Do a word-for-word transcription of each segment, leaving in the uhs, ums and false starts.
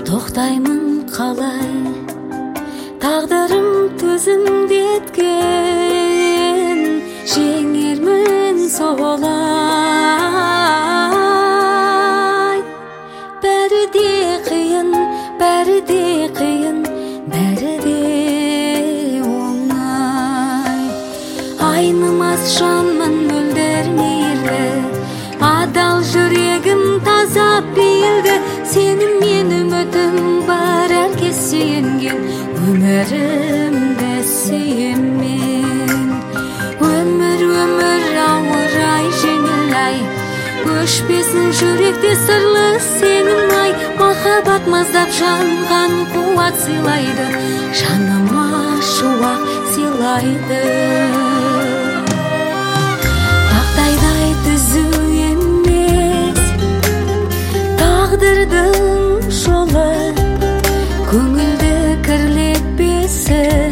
тоқтаймын қалай, тағдырым төзімді еткен, жеңермін солай. Бәрі де қиын, бәрі де қиын, бәрі де оңай. Айнымас жанмын мөлдір мейірлі, адал жүрегім таза пейілді. Сенің мен үмітім бар, әркез сүйенген, өмірімді сүйеммен. Өмір, өмір ауыр ай, жеңіл ай, өшпесін жүректе сырлы сенің ай. Махаббат маздап жанған қуат сыйлайды, жаныма шуақ сыйлайды. Тақтайдай түзу емес тағдырдың жолы, көңілді кірлетпесін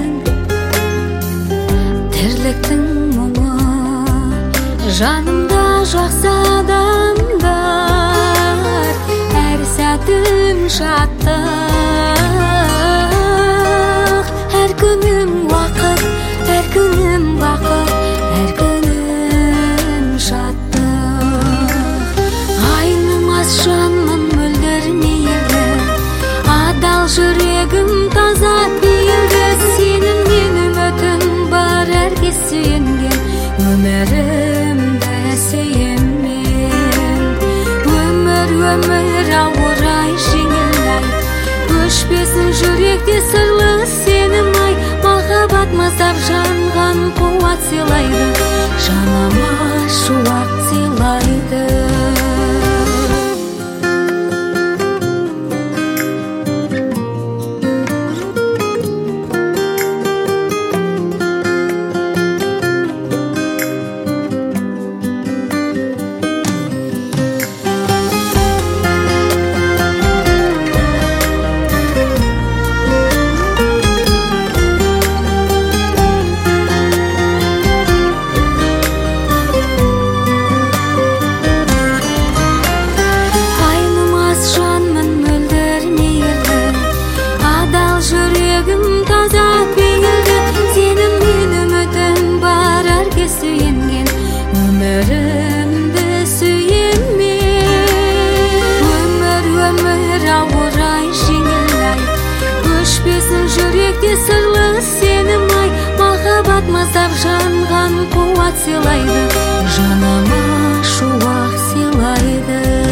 тірліктің мұңы. Жанымда жақсы адамдар, әр сәтім шаттық, әр күнім уақыт, әр күнім бақыт, әр күнім шаттық. Айнымас жанмын мөлдір мейірлі, адал жүрегім таза пейілді. Сенің мен үмітім бар, әркез сүйенген, өмірімді сүйеммен. Өмір, өмір ауыр ай, жеңіл ай, өшпесін жүректе сырлы сенің ай. Махаббат маздап жанған қуат сыйлайды, жаныма шуақ сыйлайды. Өмірімді сүйеммен. Өмір, өмір ауыр ай, жеңіл ай, өшпесін жүректе сырлы сенің ай. Махаббат маздап жанған қуат сыйлайды, жаныма шуақ сыйлайды.